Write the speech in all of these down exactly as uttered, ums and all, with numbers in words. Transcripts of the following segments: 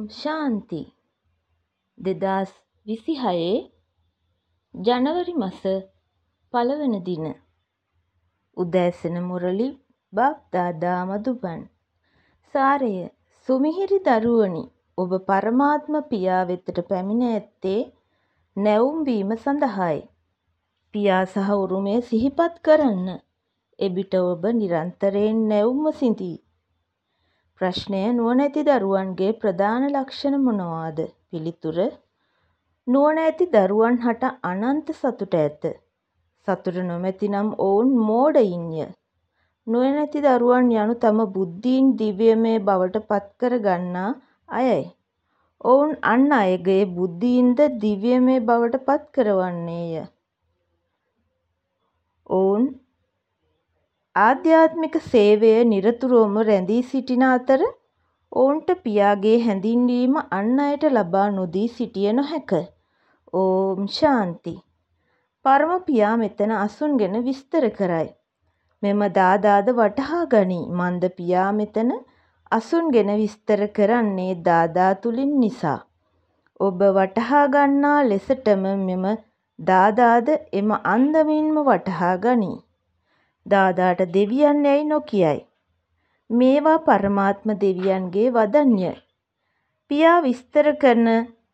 ශාන්ති දෙදාස් විසිහයේ ජනවරි මස පළවන දින උදෑසන මුරලි බාප්දාදා මදුබන් සාරය සුමිහිරි දරුවනි ඔබ පරමාත්ම පියා වෙතට පැමිණ ඇත්තේ නැවුම් වීම සඳහායි. පියා සහ උරුමය සිහිපත් කරන්න. එවිට ඔබ නිරන්තරයෙන් නැවුම්ව සිඳී. ප්‍රශ්නය නුවණැති දරුවන්ගේ ප්‍රධාන ලක්ෂණ මොනවාද? පිළිතුර නුවණැති දරුවන් හට අනන්ත සතුට ඇත. සතුට නොමැති නම් ඔවුන් මෝඩයින්ය. නුවණැති දරුවන් යනු තම බුද්ධීන් දිව්‍යමය බවට පත්කර ගන්නා අයයි. ඔවුන් අන් අයගේ බුද්ධීන්ද දිව්‍යමය බවට පත්කරවන්නේය. ඔවුන් ආධ්‍යාත්මික සේවය නිරතුරුවම රැඳී සිටින අතර ඔවුන්ට පියාගේ හැඳින්වීම අන් අයට ලබා නොදී සිටිය නොහැක. ඕම් ශාන්ති. පරම පියා මෙතන අසුන් ගැන විස්තර කරයි. මෙම දාදාද වටහා ගනී. මන්ද පියා මෙතන අසුන් ගැන විස්තර කරන්නේ දාදා තුලින් නිසා. ඔබ වටහා ගන්නා ලෙසටම මෙම දාදාද එම අන්දමින්ම වටහා ගනී. දාදාට දෙවියන් යැයි නොකියයි. මේවා පරමාත්ම දෙවියන්ගේ වදන්ය. පියා විස්තර කරන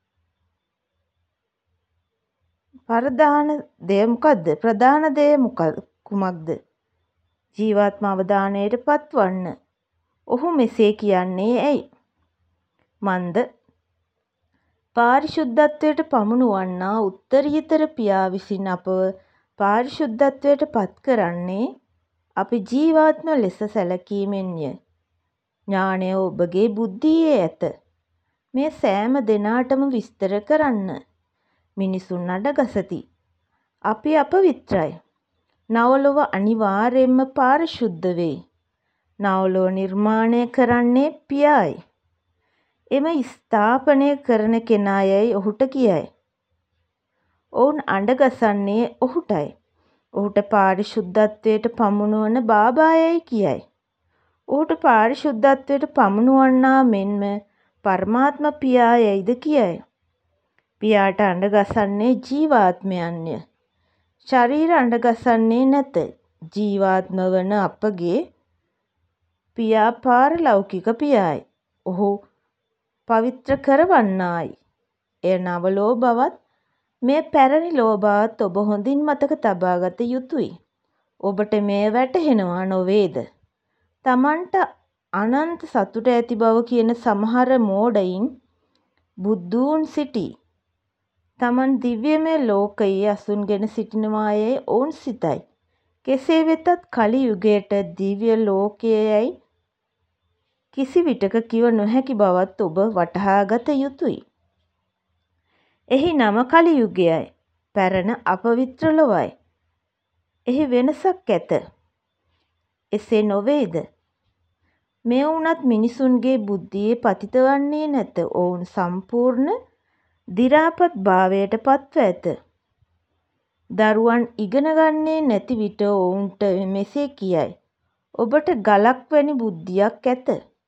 ප්‍රධාන දෙය මොකක්ද? ප්‍රධාන දෙය කුමක්ද? ජීවාත්ම අවධානයට පත්වන්න. ඔහු මෙසේ කියන්නේ ඇයි? මන්ද පාරිශුද්ධත්වයට පමුණුවන්නා උත්තරීතර පියා විසින් අපව පාරිශුද්ධත්වයට පත් කරන්නේ අපි ජීවාත්ම ලෙස සැලකීමෙන්ය. ඥානය ඔබගේ බුද්ධියේ ඇත. මේ සෑම දෙනාටම විස්තර කරන්න. මිනිසුන් අඩගසති. අපි අපවිත්‍රයි. නවලොව අනිවාර්යයෙන්ම පාරිශුද්ධ වේ. නවලොව නිර්මාණය කරන්නේ පියායි. එම ස්ථාපනය කරන කෙනා යැයි ඔහුට කියයි. ඔවුන් අඬගසන්නේ ඔහුටයි. ඔහුට පාරිශුද්ධත්වයට පමුණුවන බාබා යැයි කියයි. ඔහුට පාරිශුද්ධත්වයට පමුණුවන්නා මෙන්ම පරමාත්ම පියා යැයිද කියයි. පියාට අඬගසන්නේ ජීවාත්මයන්ය. ශරීර අඬගසන්නේ නැත. ජීවාත්ම වන අපගේ පියා පාරලෞකික පියායි. ඔහු පවිත්‍ර කරවන්නායි. එය නව ලෝ බවත් මේ පැරණි ලෝ බවත් ඔබ හොඳින් මතක තබා ගත යුතුයි. ඔබට මෙය වැටහෙනවා නොවේද? තමන්ට අනන්ත සතුට ඇති බව කියන සමහර මෝඩයින් බුද්ධූන් සිටී. තමන් දිව්‍යමය ලෝකයේ අසුන්ගෙන සිටිනවා යැයි ඔවුන් සිතයි. කෙසේ වෙතත් කලි යුගයට දිව්‍ය ලෝකයයි කිසි විටක කිව නොහැකි බවත් ඔබ වටහා ගත යුතුයි. එහි නම කලි යුගයයි. පැරණ අපවිත්‍ර ලොවයි. එහි වෙනසක් ඇත. එසේ නොවේද? මේ වුණත් මිනිසුන්ගේ බුද්ධියේ පතිත වන්නේ නැත. ඔවුන් සම්පූර්ණ දිරාපත් භාවයට පත්ව ඇත. දරුවන් ඉගෙන ගන්නේ නැති විට ඔවුන්ට මෙසේ කියයි. ඔබට ගලක් වැනි බුද්ධියක් ඇත.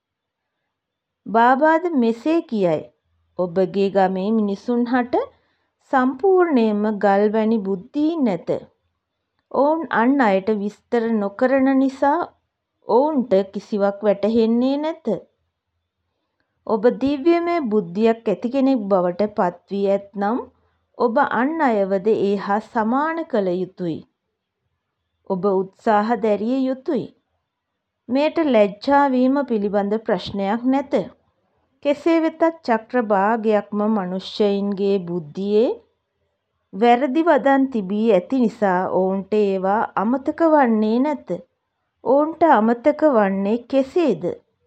බාබාද මෙසේ කියයි. ඔබගේ ගමේ මිනිසුන් හට සම්පූර්ණයෙන්ම ගල් වැනි බුද්ධීන් නැත. ඔවුන් අන් අයට විස්තර නොකරන නිසා ඔවුන්ට කිසිවක් වැටහෙන්නේ නැත. ඔබ දිව්‍යමය බුද්ධියක් ඇති කෙනෙක් බවට පත්වී ඇත්නම් ඔබ අන් අයවද ඒ හා සමාන කළ යුතුයි. ඔබ උත්සාහ දැරිය යුතුයි. මෙයට ලැජ්ජා වීම පිළිබඳ ප්‍රශ්නයක් නැත. කෙසේ වෙතත් චක්‍ර භාගයක්ම මනුෂ්‍යයින්ගේ බුද්ධියේ වැරදි වදන් තිබී ඇති නිසා ඔවුන්ට ඒවා අමතක වන්නේ නැත. ඔවුන්ට අමතක වන්නේ කෙසේද?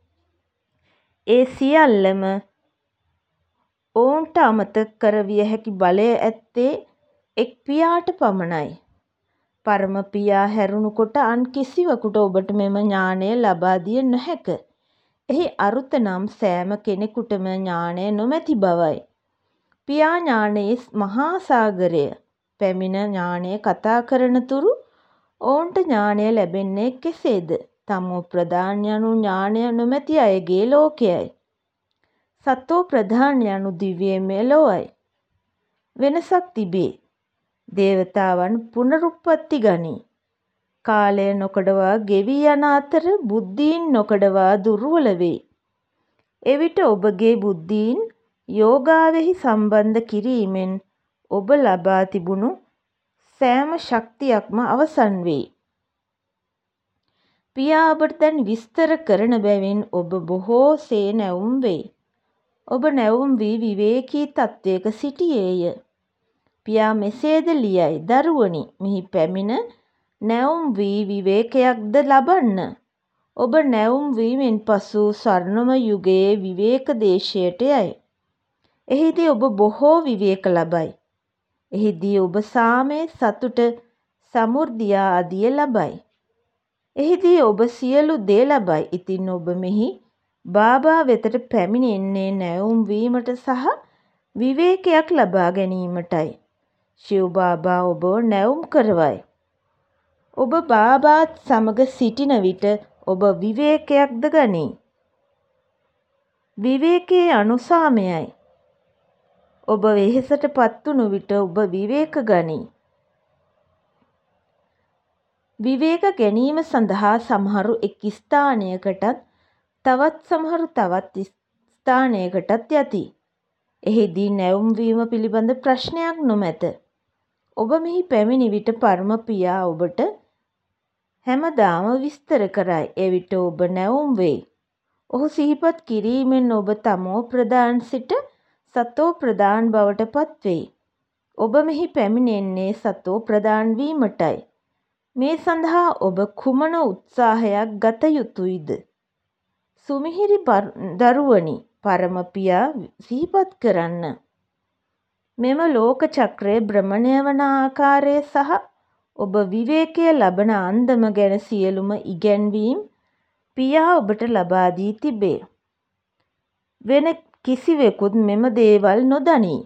ඒ සියල්ලම ඔවුන්ට අමතක කරවිය හැකි බලය ඇත්තේ එක් පියාට පමණයි. පරම පියා හැරුණු කොට අන් කිසිවකුට ඔබට මෙම ඥානය ලබා දිය නොහැක. එහි අරුත නම් සෑම කෙනෙකුටම ඥානය නොමැති බවයි. පියා ඥානයේ මහා සාගරය. පැමිණ ඥානය කතා කරන තුරු ඔවුන්ට ඥානය ලැබෙන්නේ කෙසේද? තමෝ ප්‍රධාන යනු ඥානය නොමැති අයගේ ලෝකයයි. සතෝ ප්‍රධාන යනු දිව්‍යමය ලොවයි. වෙනසක් තිබේ. දේවතාවන් පුනරුත්පත්ති ගනී. කාලය නොකඩවා ගෙවී යන අතර බුද්ධීන් නොකඩවා දුර්වල වේ. එවිට ඔබගේ බුද්ධීන් යෝගාවෙහි සම්බන්ධ කිරීමෙන් ඔබ ලබා තිබුණු සෑම ශක්තියක්ම අවසන් වේ. පියා ඔබට දැන් විස්තර කරන බැවින් ඔබ බොහෝ සේ නැවුම් වෙයි. ඔබ නැවුම් වී විවේකී තත්වයක සිටියේය. පියා මෙසේද ලියයි. දරුවනි, මෙහි පැමිණ නැවුම් වී විවේකයක්ද ලබන්න. ඔබ නැවුම් වීමෙන් පසු ස්වර්ණම යුගයේ විවේක දේශයට යයි. එහිදී ඔබ බොහෝ විවේක ලබයි. එහිදී ඔබ සාමය, සතුට, සමෘද්ධිය ආදිය ලබයි. එහිදී ඔබ සියලු දේ ලබයි. ඉතින් ඔබ මෙහි බාබා වෙතට පැමිණෙන්නේ නැවුම් වීමට සහ විවේකයක් ලබා ගැනීමටයි. ශිව බාබා ඔබව නැවුම් කරවයි. ඔබ බාබාත් සමග සිටින විට ඔබ විවේකයක්ද ගනී. විවේකයේ අනුසාමයයි. ඔබ වෙහෙසට පත්වුණු විට ඔබ විවේක ගනී. විවේක ගැනීම සඳහා සමහරු එක් ස්ථානයකටත් තවත් සමහරු තවත් ස්ථානයකටත් යති. එහිදී නැවුම් වීම පිළිබඳ ප්‍රශ්නයක් නොමැත. ඔබ මෙහි පැමිණි විට පරම පියා ඔබට හැමදාම විස්තර කරයි. එවිට ඔබ නැවුම් වෙයි. ඔහු සිහිපත් කිරීමෙන් ඔබ තමෝ ප්‍රධාන සිට සතෝ ප්‍රධාන බවට පත්වෙයි. ඔබ මෙහි පැමිණෙන්නේ සතෝ ප්‍රධාන වීමටයි. මේ සඳහා ඔබ කුමන උත්සාහයක් ගත යුතුයිද? සුමිහිරි දරුවනි, පරම පියා සිහිපත් කරන්න. මෙම ලෝක චක්‍රය භ්‍රමණය වන ආකාරය සහ ඔබ විවේකය ලබන අන්දම ගැන සියලුම ඉගැන්වීම් පියා ඔබට ලබා දී තිබේ. වෙන කිසිවෙකුත් මෙම දේවල් නොදනී.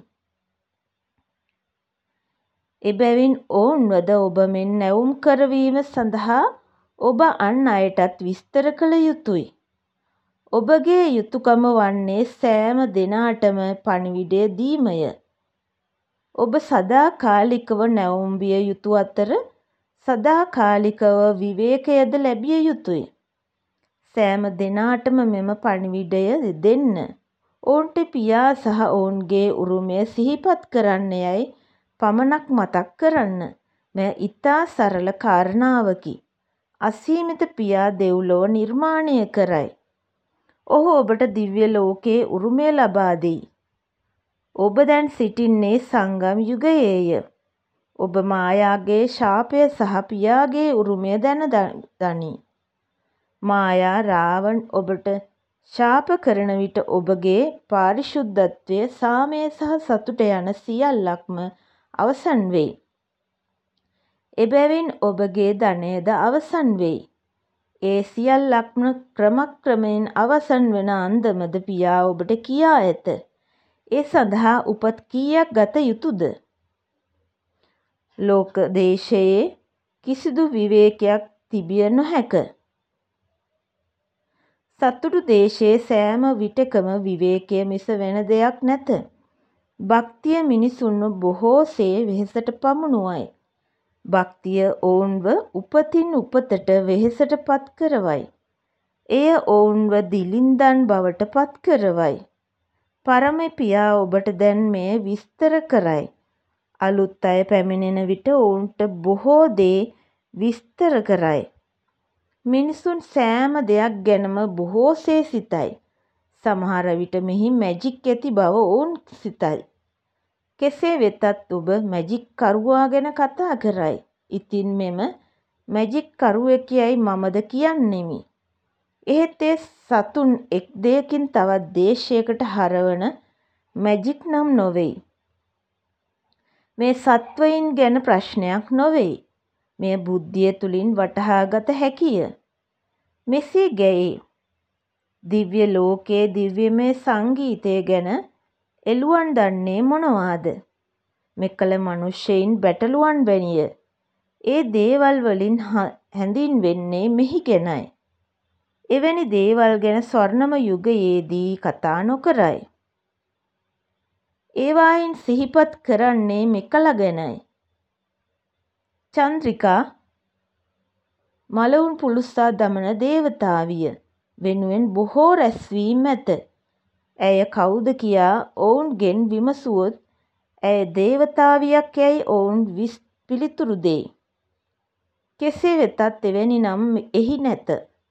එබැවින් ඔවුන්වද ඔබ මෙන් නැවුම් කරවීම සඳහා ඔබ අන් අයටත් විස්තර කළ යුතුයි. ඔබගේ යුතුකම වන්නේ සෑම දෙනාටම පණිවිඩය දීමය. ඔබ සදාකාලිකව නැවුම් විය යුතු අතර සදාකාලිකව විවේකයද ලැබිය යුතුයි. සෑම දෙනාටම මෙම පණිවිඩය දෙන්න. ඔවුන්ට පියා සහ ඔවුන්ගේ උරුමය සිහිපත් කරන්න යයි පමණක් මතක් කරන්න. මෙය ඉතා සරල කාරණාවකි. අසීමිත පියා දෙව්ලොව නිර්මාණය කරයි. ඔහු ඔබට දිව්‍ය ලෝකයේ උරුමය ලබා දෙයි. ඔබ දැන් සිටින්නේ සංගම් යුගයේය. ඔබ මායාගේ ශාපය සහ පියාගේ උරුමය දැන දනී. මායා රාවණ ඔබට ශාප කරන විට ඔබගේ පාරිශුද්ධත්වය, සාමය සහ සතුට යන සියල්ලක්ම අවසන් වෙයි. එබැවින් ඔබගේ ධනයද අවසන් වෙයි. ඒ සියල්ලක්ම ක්‍රමක්‍රමයෙන් අවසන් වන අන්දමද පියා ඔබට කියා ඇත. ඒ සඳහා උපත් කීයක් ගත යුතුද? ලෝක දේශයේ කිසිදු විවේකයක් තිබිය නොහැක. සතුටු දේශයේ සෑම විටකම විවේකය මිස වෙන දෙයක් නැත. භක්තිය මිනිසුන්ව බොහෝ සේ වෙහෙසට පමුණුවයි. භක්තිය ඔවුන්ව උපතින් උපතට වෙහෙසට පත් කරවයි. එය ඔවුන්ව දිලින්දන් බවට පත් කරවයි. පරම පියා ඔබට දැන් මෙය විස්තර කරයි. අලුත් අය පැමිණෙන විට ඔවුන්ට බොහෝ දේ විස්තර කරයි. මිනිසුන් සෑම දෙයක් ගැනම බොහෝ සේ සිතයි. සමහර විට මෙහි මැජික් ඇති බව ඔවුන් සිතයි. කෙසේ වෙතත් ඔබ මැජික් කරුවා ගැන කතා කරයි. ඉතින් මෙම මැජික් කරුවෙකයයි මමද කියන්නෙමි. එහෙත් ඒ සතුන් එක් දෙයකින් තවත් දේශයකට හරවන මැජික් නම් නොවෙයි. මේ සත්වයින් ගැන ප්‍රශ්නයක් නොවෙයි. මෙය බුද්ධිය තුළින් වටහාගත හැකිය. මෙසේ ගැයේ දිව්‍ය ලෝකයේ දිව්‍යමය සංගීතය ගැන එළුවන් දන්නේ මොනවාද? මෙකල මනුෂ්‍යයින් බැටළුවන් වැනිය. ඒ දේවල් වලින් හැඳින්වෙන්නේ මෙහි ගැනයි. එවැනි දේවල් ගැන ස්වර්ණම යුගයේදී කතා නොකරයි. ඒවායින් සිහිපත් කරන්නේ මෙකල ගැනයි. චන්ද්‍රිකා මලවුන් පුළුස්සා දමන දේවතාවිය වෙනුවෙන් බොහෝ රැස්වීම් ඇත. ඇය කවුද කියා ඔවුන්ගෙන් විමසුවොත් ඇය දේවතාවියක් යැයි ඔවුන් පිළිතුරු දෙයි. කෙසේ වෙතත් එවැනි නම් එහි නැත.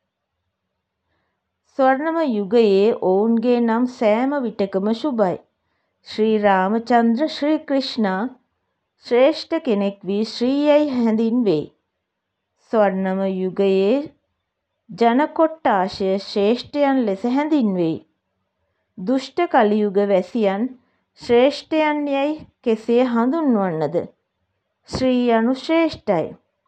ස්වර්ණම යුගයේ ඔවුන්ගේ නම් සෑම විටකම ශුභයි. ශ්‍රී රාමචන්ද්‍ර ශ්‍රී ක්‍රිෂ්ණා ශ්‍රේෂ්ඨ කෙනෙක් වී ශ්‍රී යැයි හැඳින්වේ. ස්වර්ණම යුගයේ ජන කොට්ඨාශය ශ්‍රේෂ්ඨයන් ලෙස හැඳින්වෙයි. දුෂ්ට කලියුග වැසියන් ශ්‍රේෂ්ඨයන් යැයි කෙසේ හඳුන්වන්නද? ශ්‍රී යනු ශ්‍රේෂ්ඨයි.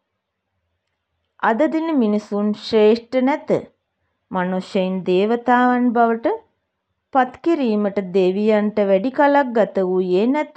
අද දින මිනිසුන් ශ්‍රේෂ්ඨ නැත. මනුෂ්‍යයන් දේවතාවන් බවට පත් කිරීමට දෙවියන්ට වැඩි කලක් ගත වූයේ නැත.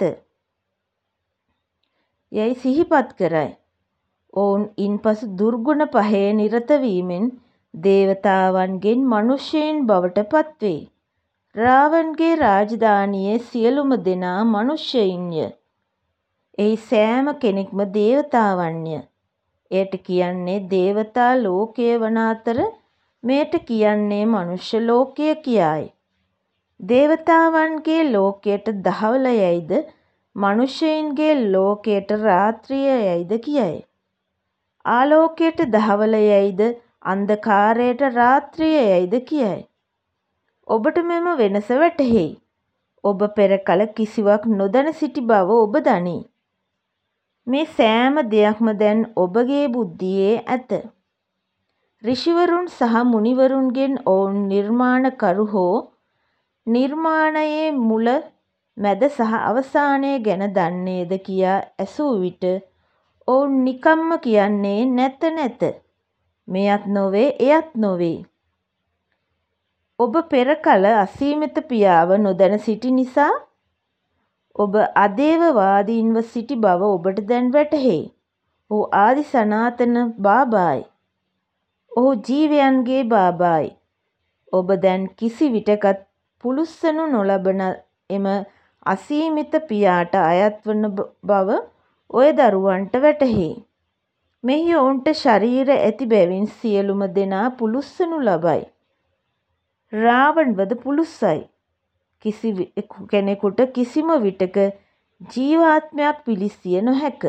යැයි සිහිපත් කරයි. ඔවුන් ඉන්පසු දුර්ගුණ පහේ නිරත වීමෙන් දේවතාවන්ගෙන් මනුෂ්‍යයන් බවට පත්වේ. රාවණගේ රාජධානියේ සියලුම දෙනා මනුෂ්‍යයින්ය. එහි සෑම කෙනෙක්ම දේවතාවන්ය. එයට කියන්නේ දේවතා ලෝකය වන අතර මෙයට කියන්නේ මනුෂ්‍ය ලෝකය කියායි. දේවතාවන්ගේ ලෝකයට දහවල යැයිද මනුෂ්‍යයින්ගේ ලෝකයට රාත්‍රිය යැයිද කියයි. ආලෝකයට දහවල යැයිද අන්ධකාරයට රාත්‍රිය යැයිද කියයි. ඔබට මෙම වෙනස වැටහෙයි. ඔබ පෙර කල කිසිවක් නොදැන සිටි බව ඔබ දනී. මේ සෑම දෙයක්ම දැන් ඔබගේ බුද්ධියේ ඇත. ඍෂිවරුන් සහ මුනිවරුන්ගෙන් ඔවුන් නිර්මාණකරු හෝ නිර්මාණයේ මුල මැද සහ අවසානය ගැන දන්නේද කියා ඇසූ විට ඔවුන් නිකම්ම කියන්නේ නැත නැත. මෙයත් නොවේ එයත් නොවේ. ඔබ පෙර කල අසීමිත පියාව නොදැන සිටි නිසා ඔබ අදේවවාදීන්ව සිටි බව ඔබට දැන් වැටහෙයි. ඔහු ආදි සනාතන බාබායි. ඔහු ජීවයන්ගේ බාබායි. ඔබ දැන් කිසි විටකත් පුළුස්සනු නොලබන එම අසීමිත පියාට අයත් වන බව ඔය දරුවන්ට වැටහෙයි. මෙහි ඔවුන්ට ශරීර ඇති බැවින් සියලුම දෙනා පුළුස්සනු ලබයි. රාවණවද පුළුස්සයි. කිසි කෙනෙකුට කිසිම විටක ජීවාත්මයක් පිළිසිය නොහැක.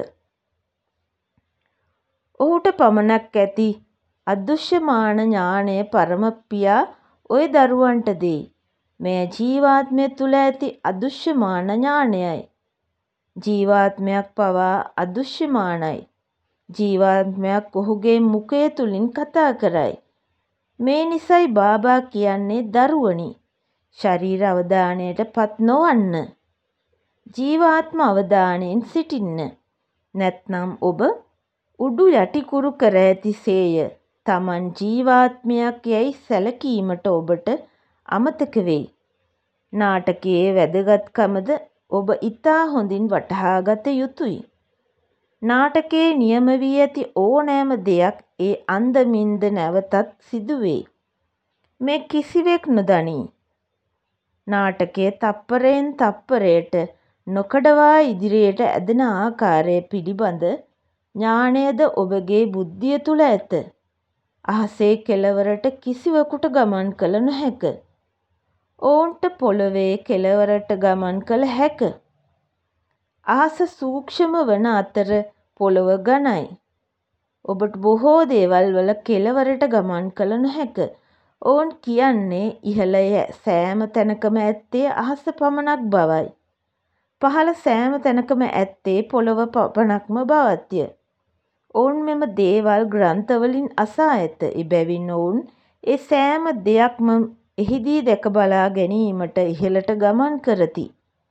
ඔහුට පමණක් ඇති අදෘශ්‍යමාන ඥානය පරම පියා ඔය දරුවන්ට දෙයි. මෙය ජීවාත්මය තුළ ඇති අදෘශ්‍යමාන ඥානයයි. ජීවාත්මයක් පවා අදෘශ්‍යමානයි. ජීවාත්මයක් ඔහුගේ මුඛය තුළින් කතා කරයි. මේ නිසයි බාබා කියන්නේ දරුවනි, ශරීර අවධානයට පත් නොවන්න. ජීවාත්ම අවධානයෙන් සිටින්න. නැත්නම් ඔබ උඩු යටිකුරු කර ඇති සේය. තමන් ජීවාත්මයක් යැයි සැලකීමට ඔබට අමතක වෙයි. නාටකයේ වැදගත්කමද ඔබ ඉතා හොඳින් වටහා ගත යුතුයි. නාටකයේ නියම වී ඇති ඕනෑම දෙයක් ඒ අන්දමින්ද නැවතත් සිදුවේ. මේ කිසිවෙක් නොදනී. නාටකය තප්පරයෙන් තප්පරයට නොකඩවා ඉදිරියට ඇදෙන ආකාරය පිළිබඳ ඥානයද ඔබගේ බුද්ධිය තුළ ඇත. අහසේ කෙළවරට කිසිවකුට ගමන් කළ නොහැක. ඔවුන්ට පොළොවේ කෙළවරට ගමන් කළ හැක. අහස සූක්ෂම වන අතර පොළොව ඝනයි. ඔබට බොහෝ දේවල් වල කෙළවරට ගමන් කළ නොහැක. ඔවුන් කියන්නේ ඉහළ සෑම තැනකම ඇත්තේ අහස පමණක් බවයි. පහළ සෑම තැනකම ඇත්තේ පොළොව පමණක්ම බවත්ය. ඔවුන් මෙම දේවල් ග්‍රන්ථවලින් අසා ඇත. එබැවින් ඔවුන් ඒ සෑම දෙයක්ම එහිදී දැක බලා ගැනීමට ඉහළට ගමන් කරති.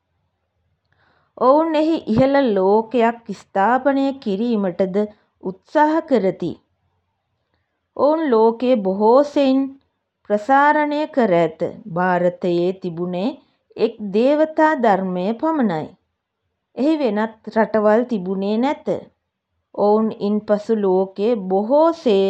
ඔවුන් එහි ඉහළ ලෝකයක් ස්ථාපනය කිරීමටද උත්සාහ කරති. ඔවුන් ලෝකයේ බොහෝ සෙයින් ප්‍රසාරණය කර ඇත. භාරතයේ තිබුණේ එක් දේවතා ධර්මය පමණයි. එහි වෙනත් රටවල් තිබුණේ නැත. ඔවුන් ඉන්පසු ලෝකයේ බොහෝ සේ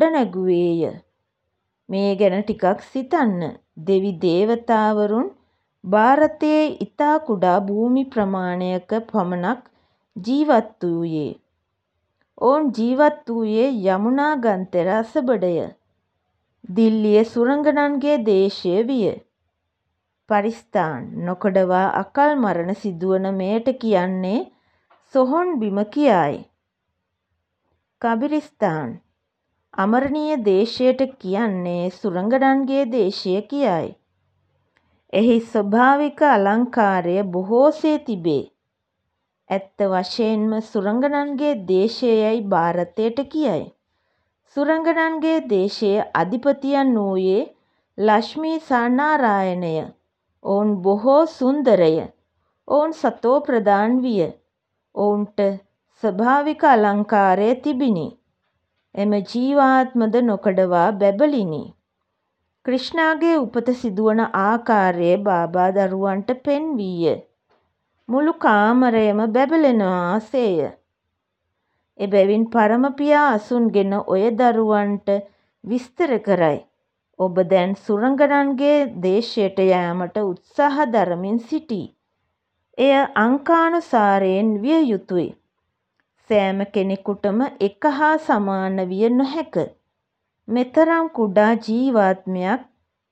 ගොඩනැගුවේය. මේ ගැන ටිකක් සිතන්න. දෙවි දේවතාවරුන් ಭಾರතයේ ඉතා කුඩා භූමි ප්‍රමාණයක පමණක් ජීවත් වූයේ. ඔවුන් ජීවත් වූයේ යමුනා ගන්තර අසබඩය. දිල්ලිය සුරංගනන්ගේ දේශය විය. පරිස්ථාන් නොකඩවා අකල් මරණ සිදුවන මෙයට කියන්නේ සොහොන් බිම කියායි. කබිරිස්ථාන් අමරණීය දේශයට කියන්නේ සුරංගනන්ගේ දේශය කියායි. එහි ස්වභාවික අලංකාරය බොහෝසේ තිබේ. ඇත්ත වශයෙන්ම සුරංගනන්ගේ දේශය යැයි භාරතයට කියයි. සුරංගනන්ගේ දේශයේ අධිපතියන් වූයේ ලක්ෂ්මී සහ නාරායණය. ඔවුන් බොහෝ සුන්දරය. ඔවුන් සතෝ ප්‍රධාන විය. ඔවුන්ට ස්වභාවික අලංකාරය තිබිණි. එම ජීවාත්මද නොකඩවා බැබලිණි. ක්‍රිෂ්ණාගේ උපත සිදුවන ආකාරය බාබා දරුවන්ට පෙන්වීය. මුළු කාමරයම බැබලෙනවා සේය. එබැවින් පරමපියා අසුන්ගෙන ඔය දරුවන්ට විස්තර කරයි. ඔබ දැන් සුරංගනන්ගේ දේශයට යෑමට උත්සාහ දරමින් සිටී. එය අංකානුසාරයෙන් විය යුතුය. සෑම කෙනෙකුටම එක හා සමාන විය නොහැක. මෙතරම් කුඩා ජීවාත්මයක්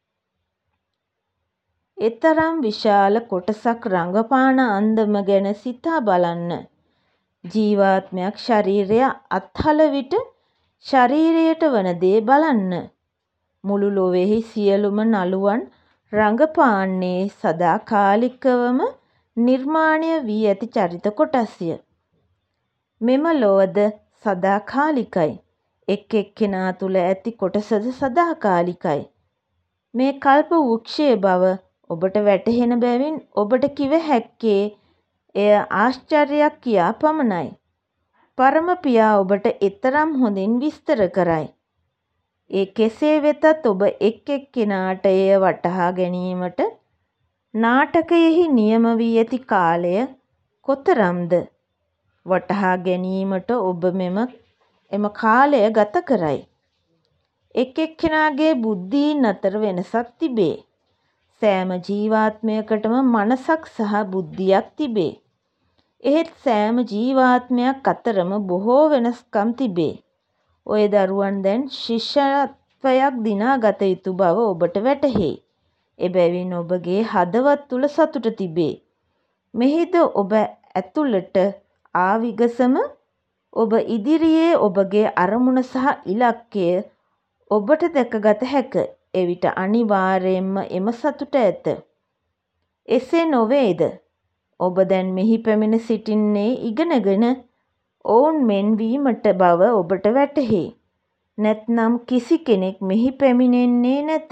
එතරම් විශාල කොටසක් රඟපාන අන්දම ගැන සිතා බලන්න. ජීවාත්මයක් ශරීරය අත්හළ විට ශරීරයට වන දේ බලන්න. මුළු ලොවෙහි සියලුම නළුවන් රඟපාන්නේ සදාකාලිකවම නිර්මාණය වී ඇති චරිත කොටස්ය. මෙම ලොවද සදාකාලිකයි. එක් එක්කෙනා තුළ ඇති කොටසද සදාකාලිකයි. මේ කල්ප වෘක්ෂයේ බව ඔබට වැටහෙන බැවින් ඔබට කිව හැක්කේ එය ආශ්චර්යයක් කියා පමණයි. පරමපියා ඔබට එතරම් හොඳින් විස්තර කරයි. ඒ කෙසේ වෙතත් ඔබ එක් එක්කෙනාට එය වටහා ගැනීමට නාටකයෙහි නියම වී ඇති කාලය කොතරම්ද වටහා ගැනීමට ඔබ මෙම එම කාලය ගත කරයි. එක් එක්කෙනාගේ බුද්ධීන් අතර වෙනසක් තිබේ. සෑම ජීවාත්මයකටම මනසක් සහ බුද්ධියක් තිබේ. එහෙත් සෑම ජීවාත්මයක් අතරම බොහෝ වෙනස්කම් තිබේ. ඔය දරුවන් දැන් ශිෂ්‍යත්වයක් දිනා ගත යුතු බව ඔබට වැටහේ. එබැවින් ඔබගේ හදවත් තුළ සතුට තිබේ. මෙහිද ඔබ ඇතුළට ආ විගසම ඔබ ඉදිරියේ ඔබගේ අරමුණ සහ ඉලක්කය ඔබට දැකගත හැක. එවිට අනිවාර්යයෙන්ම එම සතුට ඇත. එසේ නොවේද? ඔබ දැන් මෙහි පැමිණ සිටින්නේ ඉගෙනගෙන ඔවුන් මෙන් වීමට බව ඔබට වැටහේ. නැත්නම් කිසි කෙනෙක් මෙහි පැමිණෙන්නේ නැත.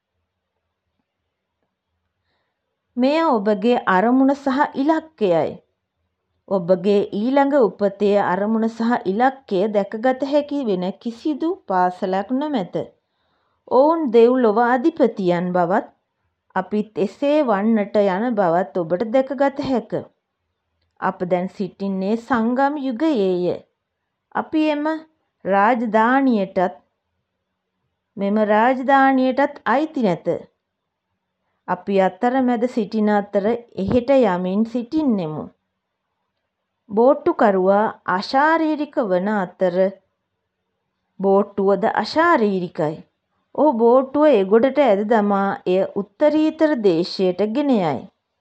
මෙය ඔබගේ අරමුණ සහ ඉලක්කයයි. ඔබගේ ඊළඟ උපතේ අරමුණ සහ ඉලක්කය දැකගත හැකි වෙන කිසිදු පාසලක් නොමැත. ඔවුන් දෙව්ලොව අධිපතියන් බවත් අපිත් එසේ වන්නට යන බවත් ඔබට දැකගත හැක. අප දැන් සිටින්නේ සංගම් යුගයේය. අපි එම රාජධානියටත් මෙම රාජධානියටත් අයිති නැත. අපි අතරමැද සිටින අතර එහෙට යමින් සිටින්නෙමු. බෝට්ටුකරුවා අශාරීරික වන අතර බෝට්ටුවද අශාරීරිකයි. ඔහු බෝට්ටුව එගොඩට ඇද දමා එය උත්තරීතර දේශයට ගෙන යයි.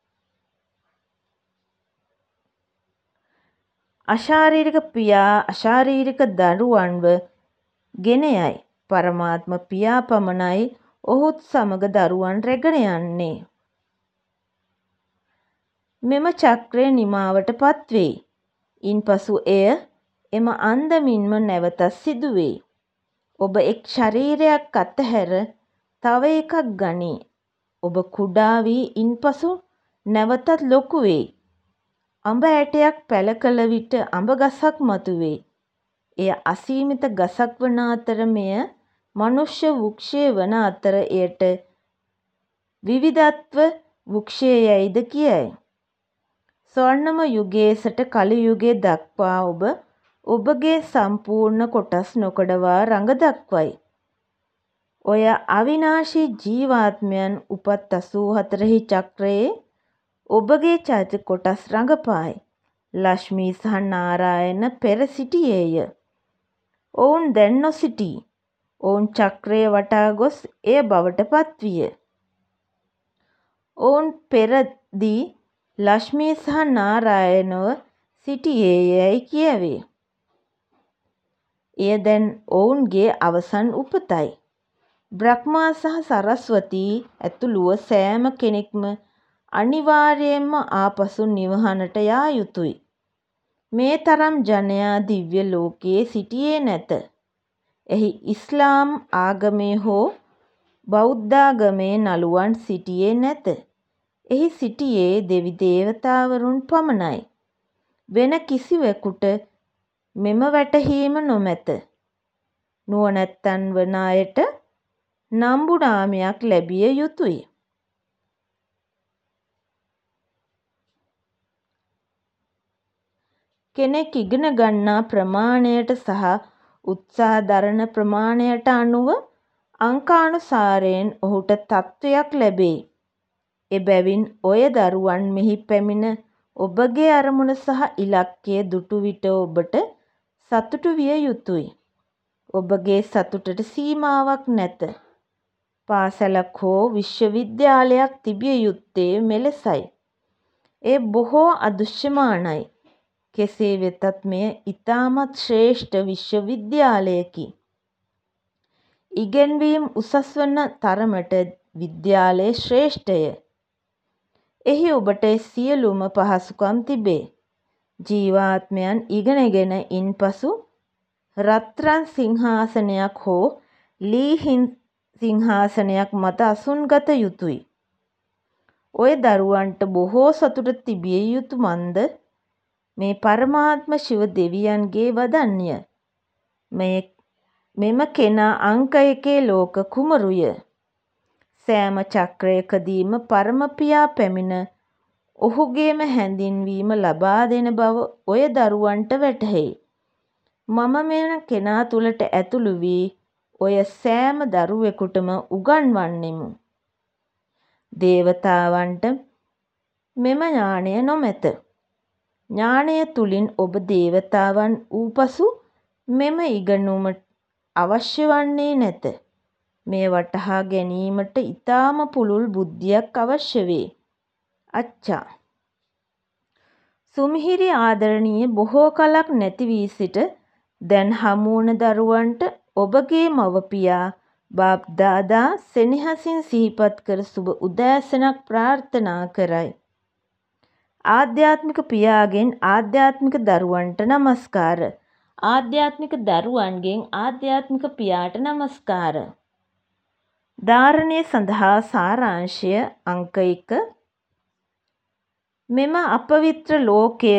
අශාරීරික පියා අශාරීරික දරුවන්ව ගෙන යයි. පරමාත්ම පියා පමණයි ඔහුත් සමග දරුවන් රැගෙන යන්නේ. මෙම චක්‍රය නිමාවට පත්වෙයි. ඉන්පසු එය එම අන්දමින්ම නැවතත් සිදුවේ. ඔබ එක් ශරීරයක් අතහැර තව එකක් ගනී. ඔබ කුඩා වී ඉන්පසු නැවතත් ලොකු වෙයි. අඹ ඇටයක් පැල කළ විට අඹ ගසක් මතුවේ. එය අසීමිත ගසක් වන අතර මෙය මනුෂ්‍ය වෘක්ෂය වන අතර එයට විවිධත්ව වෘක්ෂය යැයිද කියයි. ස්වර්ණම යුගයේ සිට කලි යුගය දක්වා ඔබ ඔබගේ සම්පූර්ණ කොටස් නොකඩවා රඟ දක්වයි. ඔය අවිනාශී ජීවාත්මයන් උපත් අසූහතරෙහි චක්‍රයේ ඔබගේ චරිත කොටස් රඟපායි. ලක්ෂ්මී සහ නාරායන පෙර සිටියේය. ඔවුන් දැන් නොසිටී. ඔවුන් චක්‍රය වටා ගොස් එය බවට පත්විය. ඔවුන් පෙරදී ලක්ෂ්මී සහ නාරායනව සිටියේයැයි කියවේ. එය දැන් ඔවුන්ගේ අවසන් උපතයි. බ්‍රහ්මා සහ සරස්වතී ඇතුළුව සෑම කෙනෙක්ම අනිවාර්යයෙන්ම ආපසු නිවහනට යා යුතුයි. මේ තරම් ජනයා දිව්‍ය ලෝකයේ සිටියේ නැත. එහි ඉස්ලාම් ආගමේ හෝ බෞද්ධාගමේ නළුවන් සිටියේ නැත. එහි සිටියේ දෙවි දේවතාවරුන් පමණයි. වෙන කිසිවෙකුට මෙම වැටහීම නොමැත. නුවණැත්තන් වන අයට නම්බු නාමයක් ලැබිය යුතුය. කෙනෙක් ඉගෙන ගන්නා ප්‍රමාණයට සහ උත්සාහ දරන ප්‍රමාණයට අනුව අංකානුසාරයෙන් ඔහුට තත්ත්වයක් ලැබේ. එබැවින් ඔය දරුවන් මෙහි පැමිණ ඔබගේ අරමුණ සහ ඉලක්කය දුටු විට ඔබට සතුටු විය යුතුය. ඔබගේ සතුටට සීමාවක් නැත. පාසලක් හෝ විශ්වවිද්‍යාලයක් තිබිය යුත්තේ මෙලෙසයි. එය බොහෝ අදෘශ්‍යමානයි. කෙසේ වෙතත් මෙය ඉතාමත් ශ්‍රේෂ්ඨ විශ්වවිද්‍යාලයකි. ඉගෙන්වීම් උසස් වන තරමට විද්‍යාලය ශ්‍රේෂ්ඨය. එහි ඔබට සියලුම පහසුකම් තිබේ. ජීවාත්මයන් ඉගෙනගෙන ඉන්පසු රත්රන් සිංහාසනයක් හෝ ලී සිංහාසනයක් මත අසුන්ගත යුතුය. ඔය දරුවන්ට බොහෝ සතුට තිබිය යුතු මන්ද මේ පරමාත්ම ශිව දෙවියන්ගේ වදන්ය. මෙම කෙනා අංක එකේ ලෝක කුමරුය. සෑම චක්‍රයකදීම පරම පියා පැමිණ ඔහුගේම හැඳින්වීම ලබා දෙන බව ඔය දරුවන්ට වැටහෙයි. මම මෙම කෙනා තුළට ඇතුළු වී ඔය සෑම දරුවෙකුටම උගන්වන්නෙමු. දේවතාවන්ට මෙම ඥානය නොමැත. ඥානය තුළින් ඔබ දේවතාවන් වූ පසු මෙම ඉගෙනුම අවශ්‍ය වන්නේ නැත. මේ වටහා ගැනීමට ඉතාම පුළුල් බුද්ධියක් අවශ්‍ය වේ. අච්චා. සුමිහිරි ආදරණීය බොහෝ කලක් නැති වී සිට දැන් හමුවන දරුවන්ට ඔබගේ මව්පියා බාප් දාදා සෙනෙහසින් සිහිපත් කර සුබ උදෑසනක් ප්‍රාර්ථනා කරයි. ආධ්‍යාත්මික පියාගෙන් ආධ්‍යාත්මික දරුවන්ට නමස්කාර. ආධ්‍යාත්මික දරුවන්ගෙන් ආධ්‍යාත්මික පියාට නමස්කාර. ධාරණය සඳහා සාරාංශය අංක එක. මෙම අපවිත්‍ර ලෝකය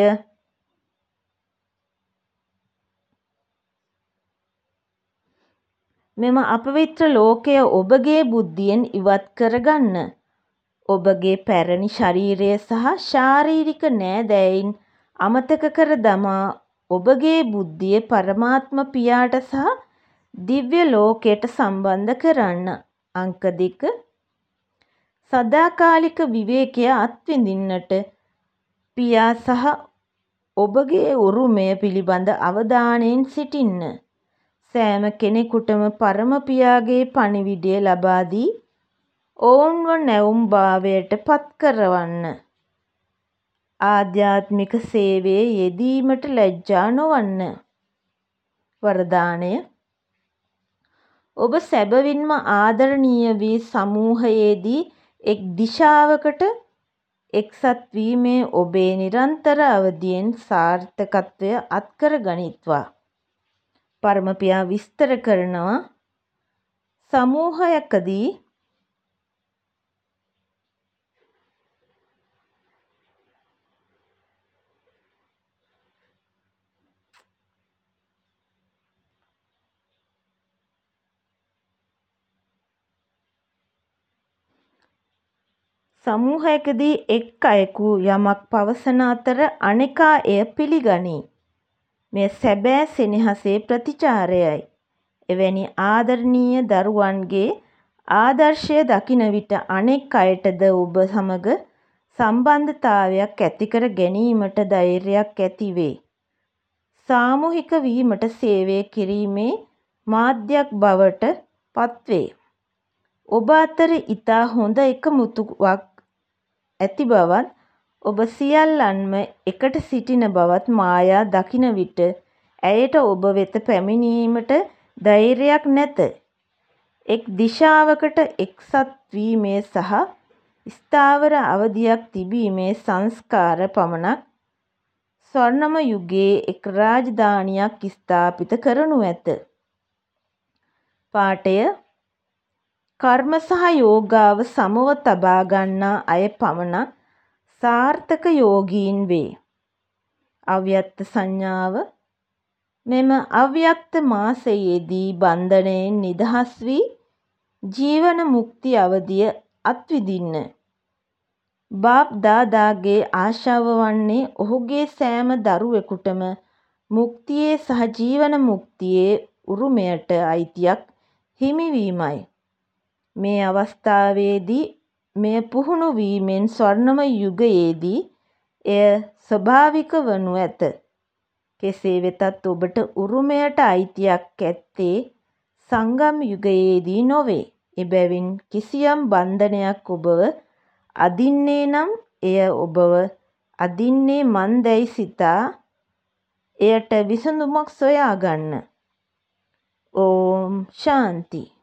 මෙම අපවිත්‍ර ලෝකය ඔබගේ බුද්ධියෙන් ඉවත් කරගන්න. ඔබගේ පැරණි ශරීරය සහ ශාරීරික නෑදෑයින් අමතක කර දමා ඔබගේ බුද්ධිය පරමාත්ම පියාට සහ දිව්‍ය ලෝකයට සම්බන්ධ කරන්න. අංක දෙක. සදාකාලික විවේකය අත්විඳින්නට පියා සහ ඔබගේ උරුමය පිළිබඳ අවධානයෙන් සිටින්න. සෑම කෙනෙකුටම පරම පියාගේ පණිවිඩය ලබා දී ඔවුන්ව නැවුම් භාවයට පත් කරවන්න. ආධ්‍යාත්මික සේවයේ යෙදීමට ලැජ්ජා නොවන්න. වරදානය. ඔබ සැබවින්ම ආදරණීය වී සමූහයේදී එක් දිශාවකට එක්සත් වීමේ ඔබේ නිරන්තර අවධියෙන් සාර්ථකත්වය අත්කර ගනිත්වා. පරමපියා විස්තර කරනවා සමූහයකදී සමූහයකදී එක් අයෙකු යමක් පවසන අතර අනෙකා එය පිළිගනී. මෙය සැබෑ සෙනෙහසේ ප්‍රතිචාරයයි. එවැනි ආදරණීය දරුවන්ගේ ආදර්ශය දකින විට අනෙක් අයටද ඔබ සමග සම්බන්ධතාවයක් ඇතිකර ගැනීමට ධෛර්යයක් ඇති වේ. සාමූහික වීමට සේවය කිරීමේ මාධ්‍යයක් බවට පත්වේ. ඔබ අතර ඉතා හොඳ එකමුතුවක් ඇති බවත් ඔබ සියල්ලන්ම එකට සිටින බවත් මායා දකින විට ඇයට ඔබ වෙත පැමිණීමට ධෛර්යයක් නැත. එක් දිශාවකට එක්සත් වීමේ සහ ස්ථාවර අවධියක් තිබීමේ සංස්කාර පමණක් ස්වර්ණම යුගයේ එක් රාජධානියක් ස්ථාපිත කරනු ඇත. පාඨය කර්ම සහ යෝගාව සමව තබා ගන්නා අය පමණක් සාර්ථක යෝගීන් වේ. අව්‍යක්ත සංඥාව මෙම අව්‍යක්ත මාසයේදී බන්ධනයෙන් නිදහස් වී ජීවන මුක්ති අවධිය අත්විඳින්න. බාප් දාදාගේ ආශාව වන්නේ ඔහුගේ සෑම දරුවෙකුටම මුක්තියේ සහ ජීවන මුක්තියේ උරුමයට අයිතියක් හිමිවීමයි. මේ අවස්ථාවේදී මෙය පුහුණු වීමෙන් ස්වර්ණම යුගයේදී එය ස්වාභාවික වනු ඇත. කෙසේ වෙතත් ඔබට උරුමයට අයිතියක් ඇත්තේ සංගම් යුගයේදී නොවේ. එබැවින් කිසියම් බන්ධනයක් ඔබව අදින්නේ නම් එය ඔබව අදින්නේ මන් දැයි සිතා එයට විසඳුමක් සොයා ගන්න. ඕම් ශාන්ති.